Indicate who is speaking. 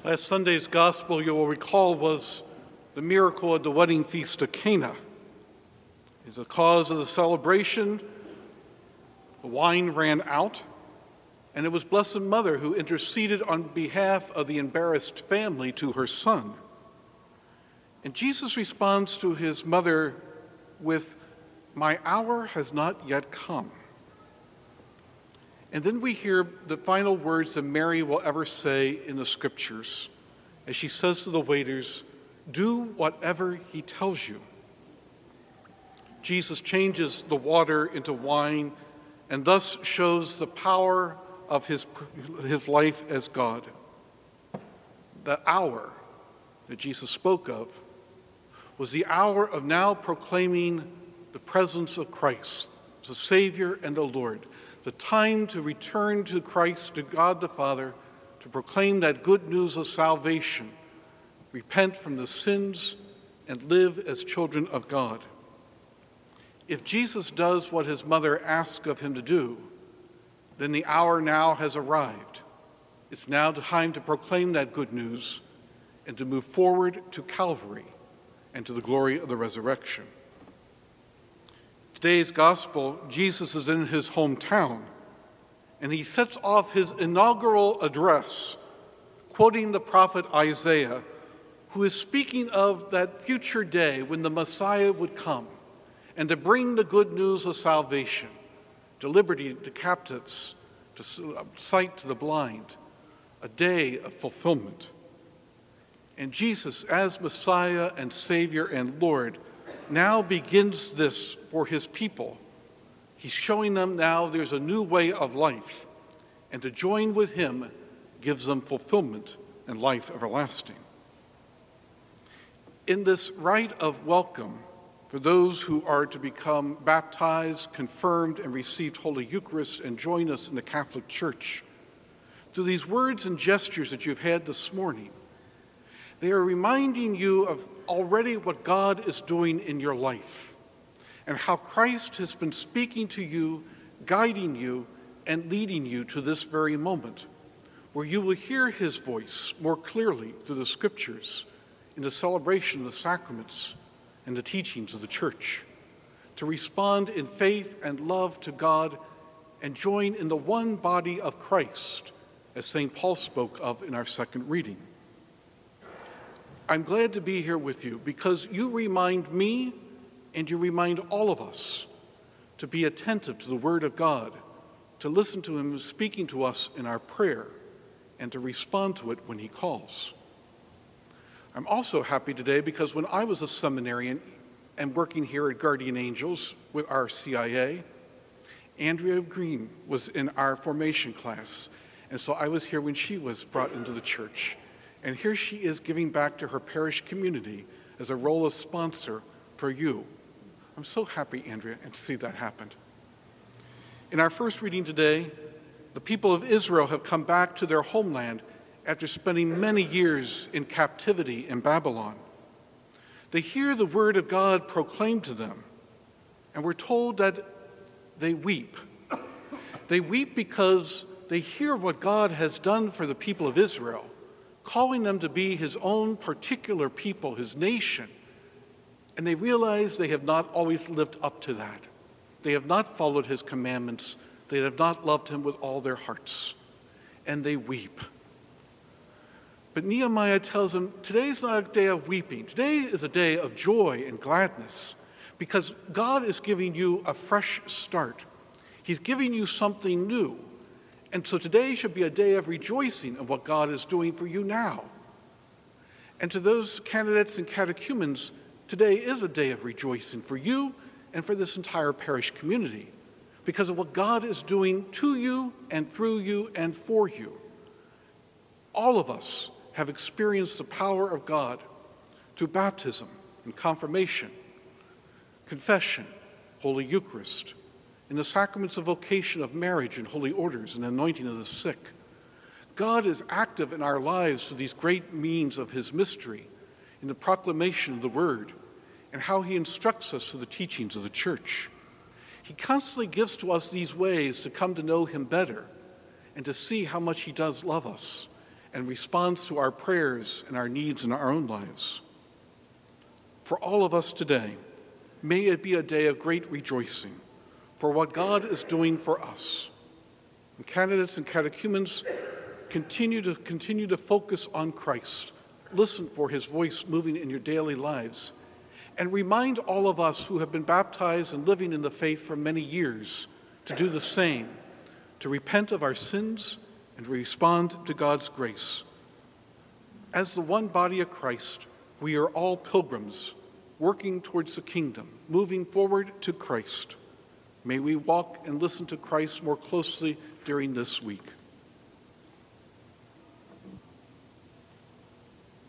Speaker 1: Last Sunday's gospel, you will recall, was the miracle at the wedding feast of Cana. As a cause of the celebration, the wine ran out, and it was Blessed Mother who interceded on behalf of the embarrassed family to her son. And Jesus responds to his mother with, "My hour has not yet come." And then we hear the final words that Mary will ever say in the scriptures, as she says to the waiters, "Do whatever he tells you." Jesus changes the water into wine and thus shows the power of his life as God. The hour that Jesus spoke of was the hour of now proclaiming the presence of Christ, the Savior and the Lord, the time to return to Christ, to God the Father, to proclaim that good news of salvation, repent from the sins, and live as children of God. If Jesus does what his mother asked of him to do, then the hour now has arrived. It's now time to proclaim that good news and to move forward to Calvary and to the glory of the resurrection. Today's gospel, Jesus is in his hometown, and he sets off his inaugural address, quoting the prophet Isaiah, who is speaking of that future day when the Messiah would come and to bring the good news of salvation, to liberty to captives, to sight to the blind, a day of fulfillment. And Jesus, as Messiah and Savior and Lord, now begins this for his people. He's showing them now there's a new way of life, and to join with him gives them fulfillment and life everlasting. In this rite of welcome for those who are to become baptized, confirmed, and receive Holy Eucharist and join us in the Catholic Church, through these words and gestures that you've had this morning, they are reminding you of already what God is doing in your life and how Christ has been speaking to you, guiding you, and leading you to this very moment, where you will hear his voice more clearly through the scriptures, in the celebration of the sacraments and the teachings of the church, to respond in faith and love to God and join in the one body of Christ, as St. Paul spoke of in our second reading. I'm glad to be here with you because you remind me and you remind all of us to be attentive to the Word of God, to listen to him speaking to us in our prayer, and to respond to it when he calls. I'm also happy today because when I was a seminarian and working here at Guardian Angels with our CIA, Andrea Green was in our formation class, and so I was here when she was brought into the church. And here she is giving back to her parish community as a role of sponsor for you. I'm so happy, Andrea, and to see that happen. In our first reading today, the people of Israel have come back to their homeland after spending many years in captivity in Babylon. They hear the word of God proclaimed to them, and we're told that they weep. They weep because they hear what God has done for the people of Israel, calling them to be his own particular people, his nation. And they realize they have not always lived up to that. They have not followed his commandments. They have not loved him with all their hearts. And they weep. But Nehemiah tells them, today's not a day of weeping. Today is a day of joy and gladness because God is giving you a fresh start. He's giving you something new. And so today should be a day of rejoicing of what God is doing for you now. And to those candidates and catechumens, today is a day of rejoicing for you and for this entire parish community because of what God is doing to you and through you and for you. All of us have experienced the power of God through baptism and confirmation, confession, Holy Eucharist, in the sacraments of vocation of marriage and holy orders and anointing of the sick. God is active in our lives through these great means of his mystery, in the proclamation of the word, and how he instructs us through the teachings of the church. He constantly gives to us these ways to come to know him better and to see how much he does love us and responds to our prayers and our needs in our own lives. For all of us today, may it be a day of great rejoicing for what God is doing for us. And candidates and catechumens, continue to focus on Christ. Listen for his voice moving in your daily lives. And remind all of us who have been baptized and living in the faith for many years to do the same, to repent of our sins and to respond to God's grace. As the one body of Christ, we are all pilgrims working towards the kingdom, moving forward to Christ. May we walk and listen to Christ more closely during this week.